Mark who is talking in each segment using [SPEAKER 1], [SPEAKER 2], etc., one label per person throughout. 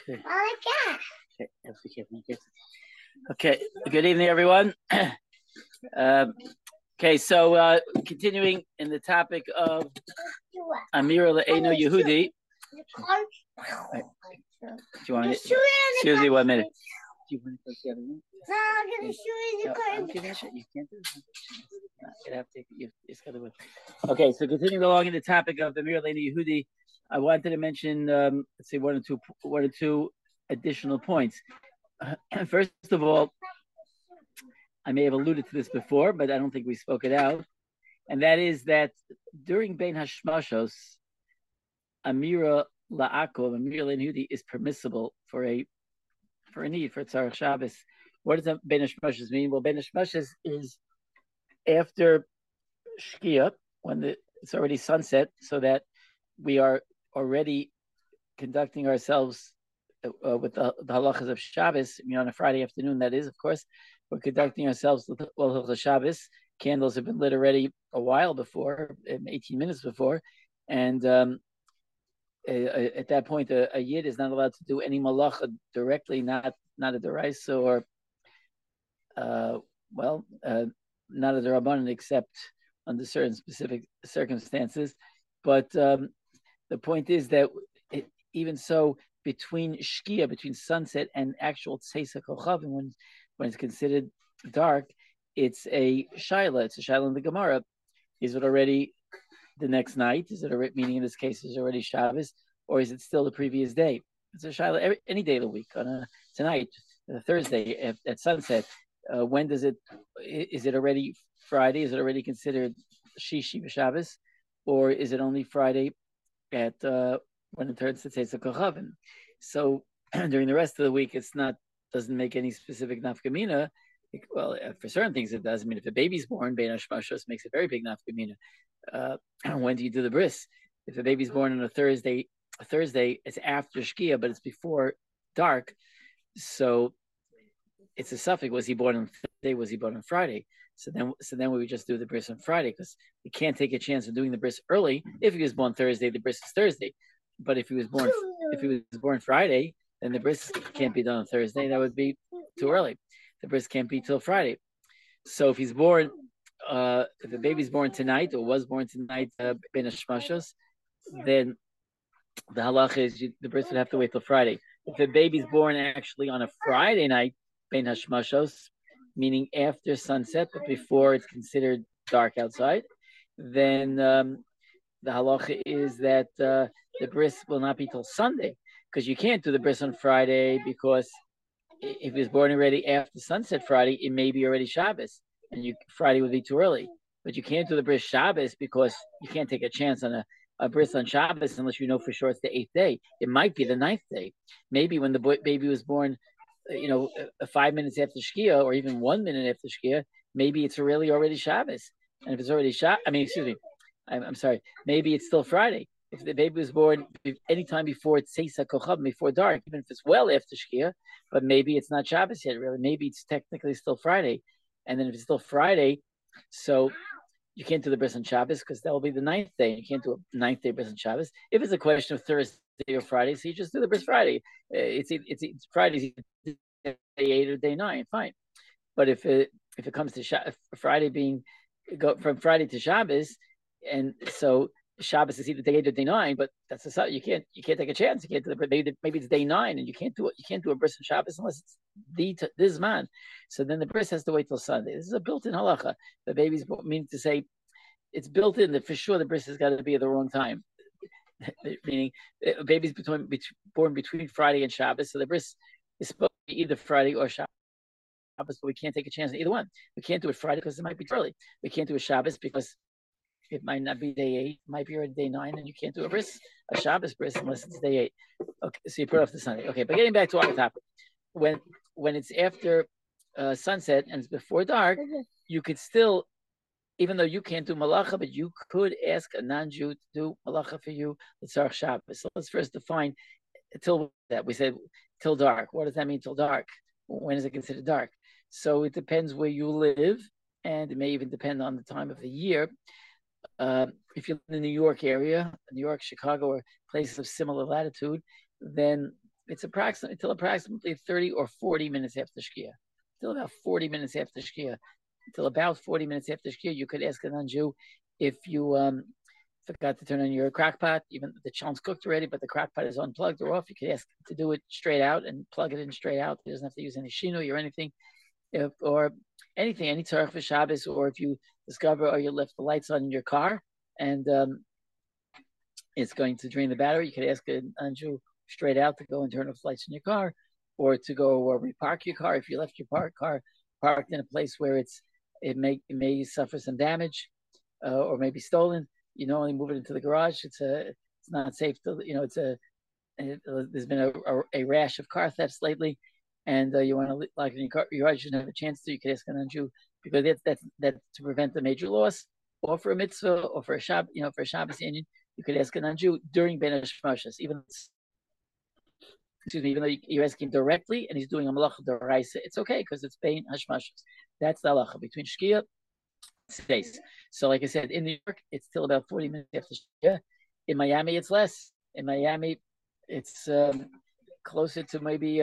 [SPEAKER 1] Okay. Okay. Okay. Good evening, everyone. Okay, so continuing in the topic of Amira Le'enu Yehudi. Do you want to? Excuse me 1 minute. Do you want to take the other one?
[SPEAKER 2] No, I'm going to show you the
[SPEAKER 1] I'm giving it. You can't do it. You have to. It's got to win. Okay, so continuing along in the topic of Amira Le'enu Yehudi, I wanted to mention, let's say one or two additional points. First of all, I may have alluded to this before, but I don't think we spoke it out. And that is that during Bein Hashmashos, Amira La'akov, Amira Le'enu is permissible for a need, for Tzarech Shabbos. What does that Bein Hashmashos mean? Well, Bein Hashmashos is after Shkia, when it's already sunset, so that we are already conducting ourselves with the halachas of Shabbos, on a Friday afternoon, that is, of course, we're conducting ourselves with the Shabbos. Candles have been lit already a while before, 18 minutes before, and at that point, a Yid is not allowed to do any malacha directly, not a deraisa or, not a derabanan, except under certain specific circumstances. But the point is that even so, between Shkia, between sunset and actual Tseisa Kochavim, when it's considered dark, it's a shaila. It's a shaila in the Gemara. Is it already the next night? Is it already, meaning in this case, is it already Shabbos, or is it still the previous day? It's a shaila any day of the week. Tonight, Thursday at sunset. When is it already Friday? Is it already considered Shishi B'Shabbos, or is it only Friday at when it turns to Tzeitz Kochavim? So during the rest of the week, doesn't make any specific nafkamina. Well, for certain things it does. I mean, if a baby's born, Bein Hashmashos makes a very big nafkamina. When do you do the bris? If a baby's born on a Thursday, it's after Shkia, but it's before dark. So it's a suffix. Was he born on Thursday? Was he born on Friday? So then we would just do the bris on Friday, because we can't take a chance of doing the bris early. If he was born Thursday, the bris is Thursday. But if he was born Friday, then the bris can't be done on Thursday. That would be too early. The bris can't be till Friday. So if he's born, if the baby's born tonight or was born tonight, Bein Hashmashos, then the halacha is the bris would have to wait till Friday. If the baby's born actually on a Friday night, Bein Hashmashos, meaning after sunset but before it's considered dark outside, then the halacha is that the bris will not be till Sunday, because you can't do the bris on Friday, because if he was born already after sunset Friday, it may be already Shabbos, and Friday would be too early. But you can't do the bris Shabbos, because you can't take a chance on a bris on Shabbos unless you know for sure it's the 8th day. It might be the 9th day. Maybe when the baby was born, 5 minutes after Shkia, or even 1 minute after Shkia, maybe it's really already Shabbos. And if it's already I'm sorry, maybe it's still Friday. If the baby was born anytime before Tzeisa Kochavim, before dark, even if it's well after Shkia, but maybe it's not Shabbos yet, really. Maybe it's technically still Friday. And then if it's still Friday, so you can't do the bris on Shabbos, because that will be the 9th day. You can't do a 9th day bris on Shabbos. If it's a question of Thursday or Friday, so you just do the bris Friday. It's Friday, day 8 or day 9, fine. But if it comes to Friday go from Friday to Shabbos, and so Shabbos is either day 8 or day 9, but that's you can't take a chance. You can't do it. Maybe it's day 9, and you can't do it. You can't do a bris on Shabbos unless it's this man. So then the bris has to wait till Sunday. This is a built-in halacha. The baby's meaning to say, it's built in that for sure the bris has got to be at the wrong time. Meaning, a baby's born between Friday and Shabbos, so the bris is supposed to be either Friday or Shabbos. But we can't take a chance on either one. We can't do it Friday because it might be too early. We can't do a Shabbos because it might not be day 8, it might be already day 9, and you can't do a Shabbos bris unless it's day 8. Okay, so you put off the Sunday. Okay, but getting back to our topic, when it's after sunset and it's before dark, you could still, even though you can't do malacha, but you could ask a non-Jew to do malacha for you, the Tzarech Shabbos. So let's first define till that. We said till dark. What does that mean till dark? When is it considered dark? So it depends where you live, and it may even depend on the time of the year. If you live in the New York area, New York, Chicago, or places of similar latitude, then it's approximately until approximately 30 or 40 minutes after Shkia. Until about 40 minutes after Shkia. Until about 40 minutes after Shkia, you could ask a non-Jew if you forgot to turn on your crock pot, even the chal's cooked already, but the crock pot is unplugged or off. You could ask to do it straight out and plug it in straight out. He doesn't have to use any shinui or anything, or anything, any tzarech for Shabbos, or if you discover or you left the lights on in your car and it's going to drain the battery, you could ask a non-Jew straight out to go and turn off lights in your car, or to go or repark your car if you left your car parked in a place where it may suffer some damage or may be stolen. You normally move it into the garage. It's not safe to, there's been a rash of car thefts lately, and you want to lock in your car. You shouldn't have a chance to. You could ask a non-Jew because that's to prevent a major loss, or for a mitzvah, or for a Shabbos, for a Shabbos Indian. You could ask a non-Jew during Ben Hashmashas, even though you're asking directly and he's doing a malacha d'oraisa, it's okay because it's Ben Hashmashas. That's the halacha between Shkia space. So like I said, in New York, it's still about 40 minutes after Shkia. In Miami, it's less. In Miami, it's closer to maybe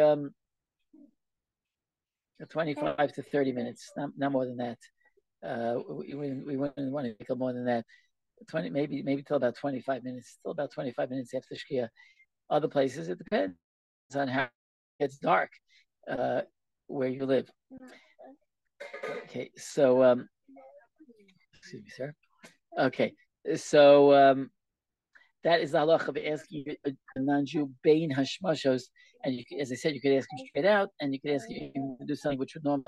[SPEAKER 1] 25 to 30 minutes, not more than that. We wouldn't want to take more than that. 20, maybe till about 25 minutes, still about 25 minutes after Shkia. Other places, it depends on how it's dark where you live. Okay, so excuse me, sir. Okay, so that is the halacha of asking a non-Jew bein hashmashos, and you, as I said, you could ask him straight out, and you could ask him to do something which would normally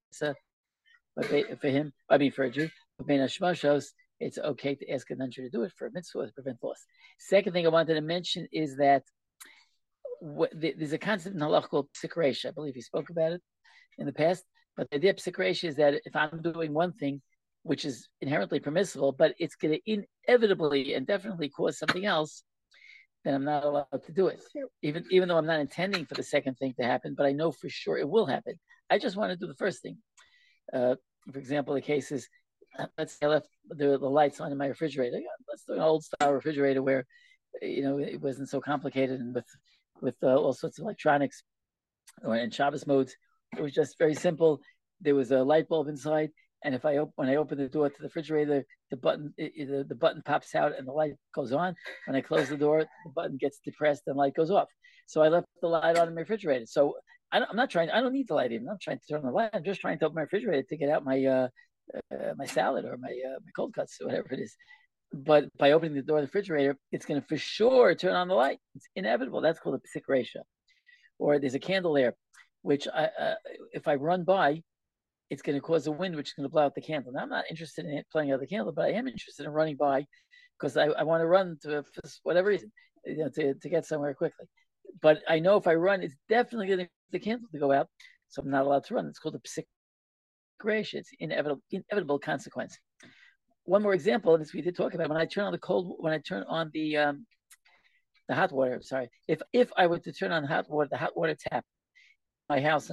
[SPEAKER 1] for him. I mean, for a Jew, bein hashmashos, it's okay to ask a non-Jew to do it for a mitzvah to prevent loss. Second thing I wanted to mention is that there's a concept in halach called psik reisha. I believe he spoke about it in the past. But the idea of psik reisha is that if I'm doing one thing, which is inherently permissible, but it's going to inevitably and definitely cause something else, then I'm not allowed to do it. Even though I'm not intending for the second thing to happen, but I know for sure it will happen. I just want to do the first thing. For example, the case is, let's say I left the lights on in my refrigerator. Let's do an old style refrigerator where, it wasn't so complicated and with all sorts of electronics or in Shabbos modes. It was just very simple. There was a light bulb inside, and when I open the door to the refrigerator, the button pops out and the light goes on. When I close the door, the button gets depressed and the light goes off. So I left the light on in my refrigerator. So I don't need the light even. I'm not trying to turn the light. I'm just trying to open my refrigerator to get out my my salad or my cold cuts or whatever it is. But by opening the door of the refrigerator, it's going to for sure turn on the light. It's inevitable. That's called a psik reisha. Or there's a candle there, which if I run by, it's going to cause a wind, which is going to blow out the candle. Now, I'm not interested in playing out the candle, but I am interested in running by because I want to run for whatever reason, to get somewhere quickly. But I know if I run, it's definitely going to cause the candle to go out, so I'm not allowed to run. It's called a psik reisha. It's inevitable consequence. One more example, and this we did talk about. When I turn on the hot water. Sorry, if I were to turn on the hot water tap, my house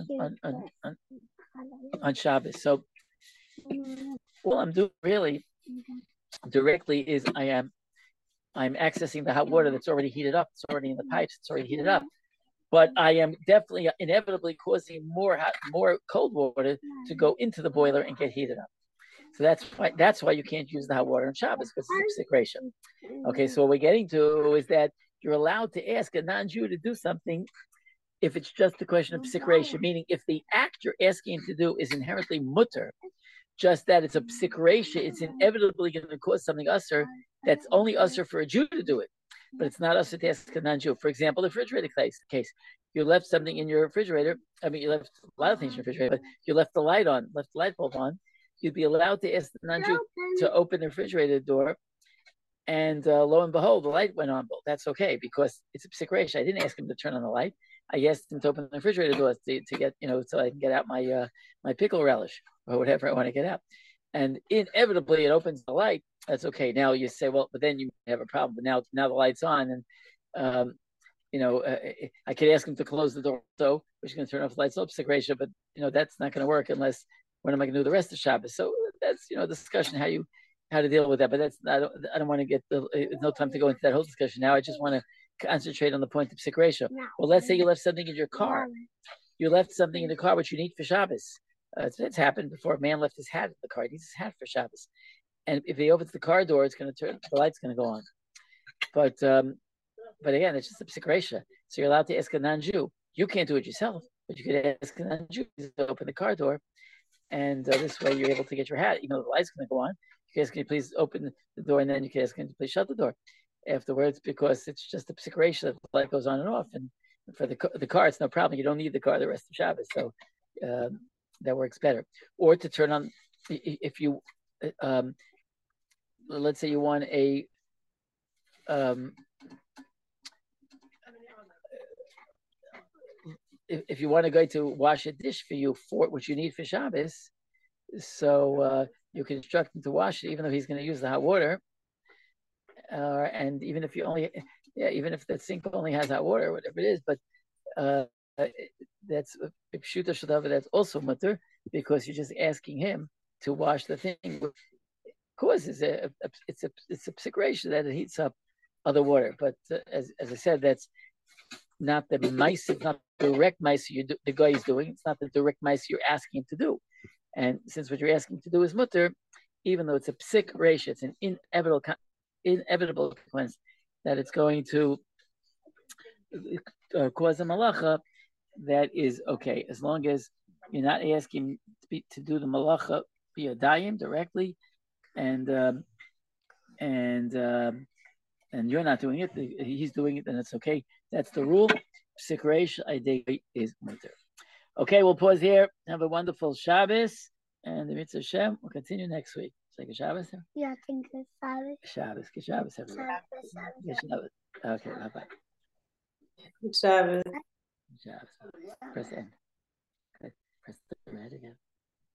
[SPEAKER 1] on Shabbos. So all I'm doing really directly is I'm accessing the hot water that's already heated up. It's already in the pipes. It's already heated up. But I am definitely inevitably causing more cold water to go into the boiler and get heated up. So that's why you can't use the hot water on Shabbos, because it's a psik reisha. Okay, so what we're getting to is that you're allowed to ask a non-Jew to do something if it's just a question of psik reisha, meaning if the act you're asking him to do is inherently mutter, just that it's a psik reisha, it's inevitably going to cause something usher that's only usher for a Jew to do it, but it's not usher to ask a non-Jew. For example, the refrigerator case. You left something in your refrigerator. I mean, you left a lot of things in your refrigerator, but you left the light bulb on. You'd be allowed to ask the non-Jew to open the refrigerator door, and lo and behold, the light went on. Well, that's okay because it's a psik reisha. I didn't ask him to turn on the light. I asked him to open the refrigerator door to get, so I can get out my my pickle relish or whatever I want to get out. And inevitably, it opens the light. That's okay. Now you say, well, but then you have a problem. But now the light's on, and I could ask him to close the door, so which is going to turn off the lights. So psik reisha, but that's not going to work unless. When am I going to do the rest of Shabbos? So that's discussion how to deal with that. But that's I don't want to get there's no time to go into that whole discussion now. I just want to concentrate on the point of psik ratio. Well, let's say you left something in your car. You left something in the car which you need for Shabbos. It's happened before. A man left his hat in the car. He needs his hat for Shabbos. And if he opens the car door, it's going to turn. The light's going to go on. But again, it's just a psik ratio. So you're allowed to ask a non-Jew. You can't do it yourself, but you could ask a non-Jew to open the car door, and this way you're able to get your hat. Even though the light's going to go on, you can ask him to please open the door, and then you can ask him to please shut the door afterwards, because it's just a psik ratio. The light goes on and off, and for the car, it's no problem. You don't need the car the rest of Shabbos, so that works better. Or to turn on, if you, let's say you want a if you want to go to wash a dish for you for which you need for Shabbos, so you can instruct him to wash it, even though he's going to use the hot water, and even if even if the sink only has hot water, whatever it is, but that's pshuta shadavar. That's also mutter, because you're just asking him to wash the thing. Of course, it's a psik ratio that it heats up other water, but as I said, that's not the mice, it's not the direct mice the guy is doing. It's not the direct mice you're asking him to do. And since what you're asking him to do is mutter, even though it's a psik ratio, it's an inevitable consequence that it's going to cause a malacha. That is okay, as long as you're not asking to do the malacha via dayim directly, and you're not doing it, he's doing it, then it's okay. That's the rule. Psik ratio is mutter. Okay, we'll pause here. Have a wonderful Shabbos, and the mitzvah Hashem. We'll continue next week. Say good Shabbos.
[SPEAKER 2] Yeah, I think it's Shabbos.
[SPEAKER 1] Shabbos. Good Shabbos, everyone. Good Shabbos. Okay, bye-bye.
[SPEAKER 3] Good Shabbos.
[SPEAKER 1] Shabbos. Press N. Okay. Press the red again.